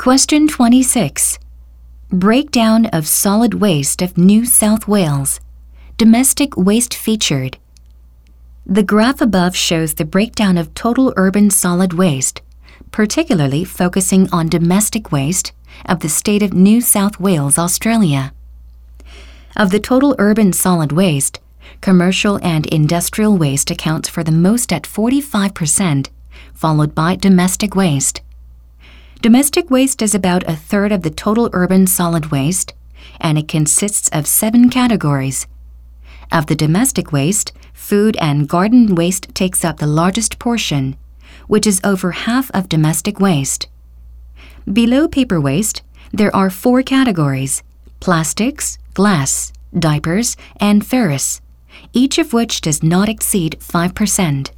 Question 26. Breakdown of solid waste of New South Wales. Domestic waste featured. The graph above shows the breakdown of total urban solid waste, particularly focusing on domestic waste, of the state of New South Wales, Australia. Of the total urban solid waste, commercial and industrial waste accounts for the most at 45%, followed by domestic waste. Domestic waste is about a third of the total urban solid waste, and it consists of 7 categories. Of the domestic waste, food and garden waste takes up the largest portion, which is over half of domestic waste. Below paper waste, there are 4 categories: plastics, glass, diapers, and ferrous, each of which does not exceed 5%.